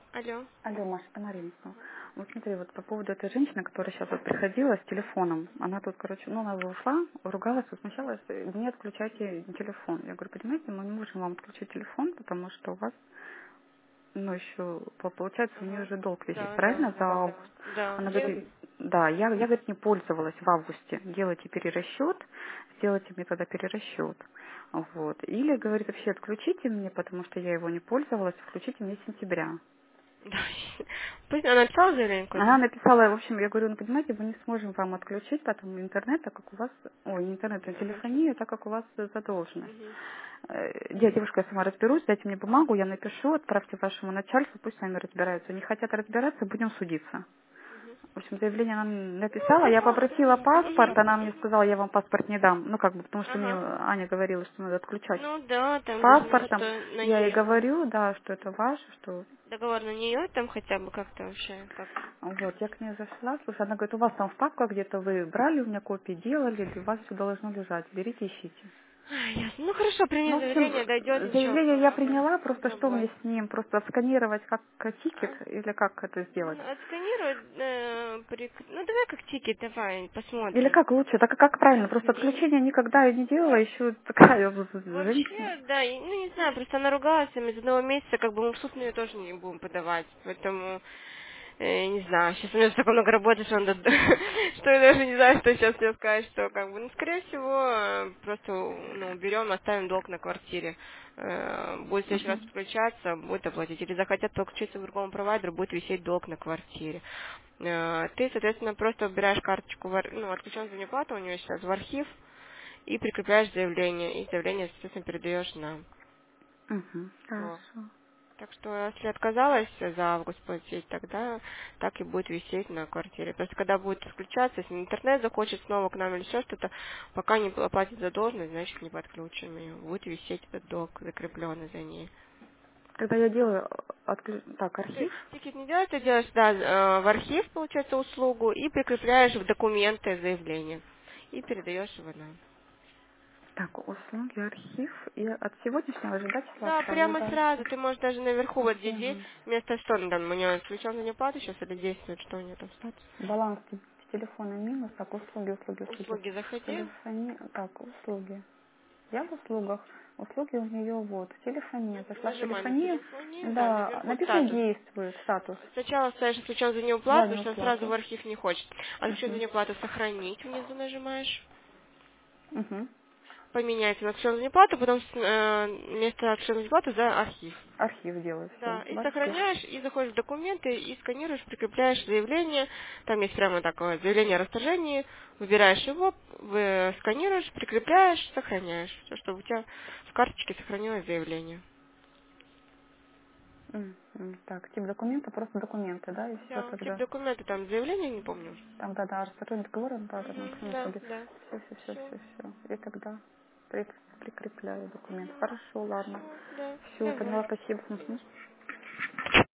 Алло. Алло, Маша, это Марина снова. Вот смотри, вот по поводу этой женщины, которая сейчас вот приходила с телефоном, она тут, короче, ну, она ушла, ругалась, возмущалась, не отключайте телефон. Я говорю, понимаете, мы не можем вам отключить телефон, потому что у вас, ну, еще, получается, у нее Ага. уже долг висит, Да, да, правильно, за да. август. Да. Она говорит, да, я, говорит, не пользовалась в августе, делайте перерасчет, сделайте мне тогда перерасчет. Вот. Или, говорит, вообще отключите мне, потому что я его не пользовалась, включите мне с сентября. Да. Пусть она написала заявление Она какое-то? написала, в общем, я говорю, ну, понимаете, мы не сможем вам отключить потом интернет, так как у вас, ой, не интернет, а Ага. телефонию, так как у вас задолженность. Угу. Девушка, я сама разберусь, дайте мне бумагу, я напишу, отправьте вашему начальству, пусть сами разбираются. Не хотят разбираться, будем судиться. В общем, заявление она Ну, написала, я запрос. попросила паспорт, Угу. она мне сказала, я вам паспорт не дам. Ну, как бы, потому что мне Ага. Аня говорила, что надо отключать Ну да, с там должно паспортом. что на Я ей ней. говорю, да, что это ваше, что Договор на нее там хотя бы как-то вообще как. вот, я к ней зашла, слушай, она говорит, у вас там в папках где-то вы брали у меня копии, делали, или у вас все должно лежать, берите, ищите. Ай, ясно. Ну хорошо, прими Ну, в общем, заявление, дойдет ничего. заявление я Ага. приняла, просто что Забой. мне с ним, просто отсканировать как тикет, или как это сделать? Отсканируй, ну давай как тикет, давай, Или посмотрим. как лучше, так как правильно, просто отключение никогда я не делала, еще такая женщина. Вообще, да, ну не знаю, просто она ругалась там из одного месяца, как бы мы в суд на нее тоже не будем подавать, поэтому, не знаю, сейчас у меня столько много работы, что, что я даже не знаю, что сейчас тебе сказать, что как бы, ну, скорее всего, просто, ну, берем, оставим долг на квартире. Будет в следующий раз Мгм. подключаться, будет оплатить. Или захотят подключиться к другому провайдеру, будет висеть долг на квартире. Ты, соответственно, просто убираешь карточку, ну, отключен за неплату у нее сейчас в архив, и прикрепляешь заявление, и заявление, естественно, передаешь нам. Мгм. Вот. Хорошо. Так что, если отказалась за август платить, тогда так и будет висеть на квартире. Просто когда будет отключаться, если интернет захочет снова к нам или еще что-то, пока не оплатит задолженность, значит не подключим ее. Будет висеть этот долг, закрепленный за ней. Когда я делаю так, То есть архив, тикет не делаешь, ты делаешь, да, в архив, получается, услугу, и прикрепляешь в документы заявление. И передаешь его нам. так, услуги, архив, и от сегодняшнего же, да, числа Да, сразу прямо дальше. сразу. Ты можешь даже наверху, вот здесь есть, Мгм. вместо что он там, у него включен за неплату сейчас или действует, что у него там статус? Баланс телефона минус, так, услуги. Услуги заходи. Телефония, так, услуги. Я в услугах. Услуги у нее вот. Телефония. Зашла в Нажимай на телефонию. телефоне, да, Да, наверху напишу статус. действует, статус. Сначала ставишь включен за За неуплату, потому что он сразу в неуплату. архив не хочет. А включен за Угу. неуплату сохранить внизу нажимаешь. Угу. Поменяйте на включен за неуплату, потом вместо включен за неуплату за архив. Архив делаю, все, Да, и в архив. сохраняешь, и заходишь в документы, и сканируешь, прикрепляешь заявление. Там есть прямо такое заявление о расторжении. Выбираешь его, сканируешь, прикрепляешь, сохраняешь. Все, чтобы у тебя в карточке сохранилось заявление. Так, тип документа, просто документы, да, и все Да, тип тогда. документа, там заявление, не помню. Там, да, расторжение договора, да, там, Мгм, Максим да, услуги. да. Все, Все. И тогда прикрепляю документ. все, Хорошо, ладно. да. Все, Давай. поняла, спасибо. Мгм.